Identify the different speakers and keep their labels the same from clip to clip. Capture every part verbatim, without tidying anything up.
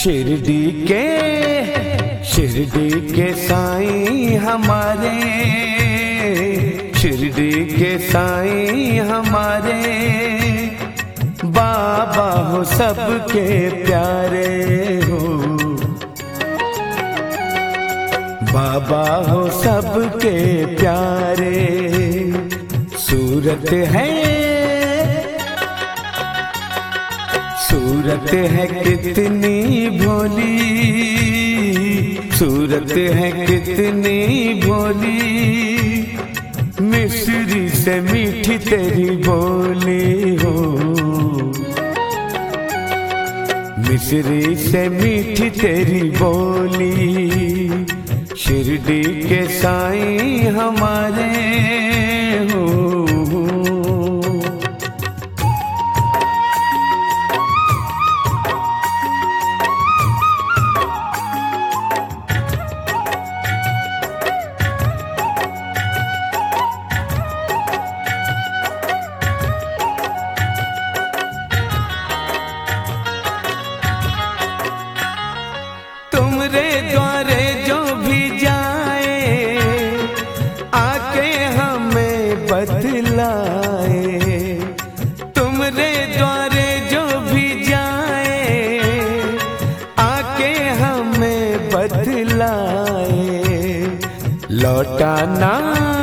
Speaker 1: शिरडी के शिरडी के साईं हमारे, शिरडी के साईं हमारे, बाबा हो सबके प्यारे हो, बाबा हो सबके प्यारे। सूरत है सूरत है कितनी भोली, सूरत है कितनी भोली, मिस्री से मीठी तेरी बोली हो, मिस्री से मीठी तेरी बोली। शिरडी के साईं हमारे हो। तुमरे द्वारे जो भी जाए, आके हमें बतलाए, तुमरे द्वारे जो भी जाए, आके हमें बतलाए। लौटाना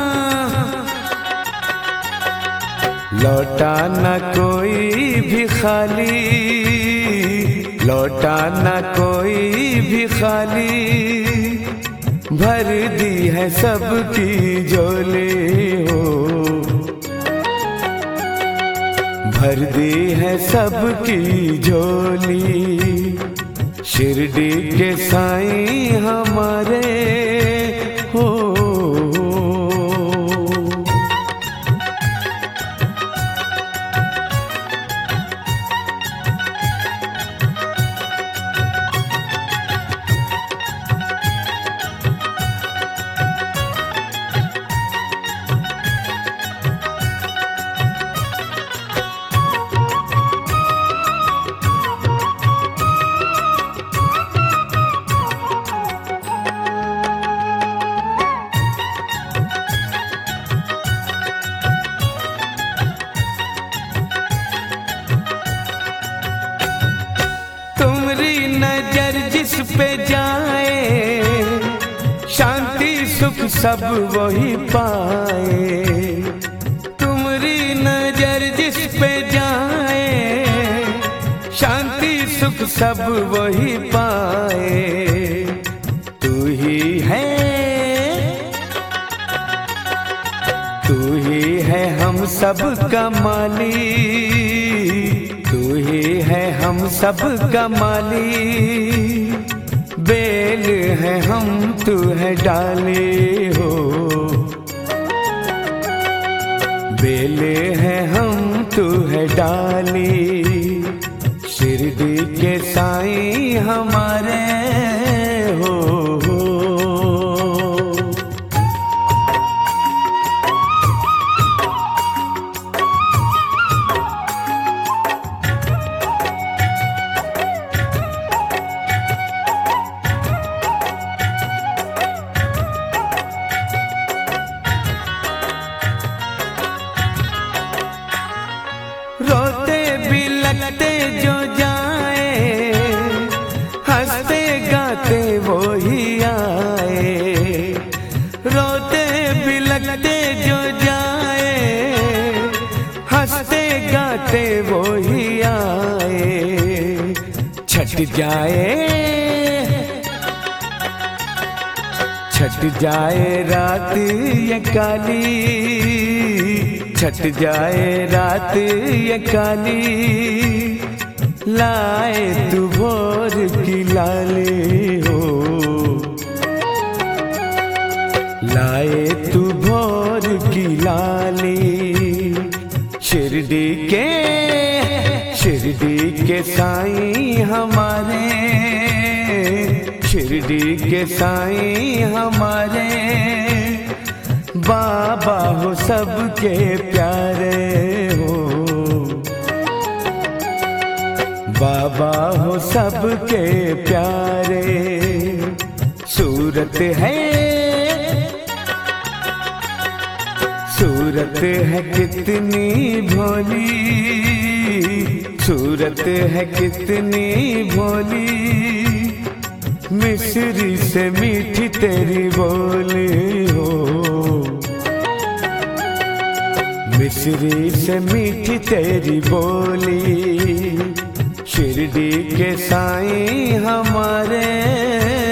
Speaker 1: लौटाना कोई भी खाली, लौटाना कोई भी खाली, भर दी है सबकी झोली हो, भर दी है सबकी झोली। शिरडी के साईं हमारे हो। तुमरी नजर जिस पे जाए, शांति सुख सब वही पाए। तुमरी नजर जिस पे जाए, शांति सुख सब वही पाए। तू ही है तू ही है हम सब का माली, तू ही है हम सब का माली। बेल है हम तू है डाली हो, बेल है हम तू है डाली। शिरडी के साईं हमारे हो। रोते भी लगते जो जाए, हंसते गाते वो ही आए। रोते भी लगते जो जाए, हंसते गाते वो ही आए। छट जाए छट जाए रात ये काली, छट जाए रात ये काली। लाए तू भोर की लाली हो, लाए तू भोर की लाली। शिरडी के शिरडी के साईं हमारे, शिरडी के साईं हमारे, बाबा हो सबके प्यारे हो, बाबा हो सबके प्यारे। सूरत है सूरत है कितनी भोली, सूरत है कितनी भोली, मिस्री से मीठी तेरी बोली हो, मिस्री से मीठी तेरी बोली। शिरडी के साईं हमारे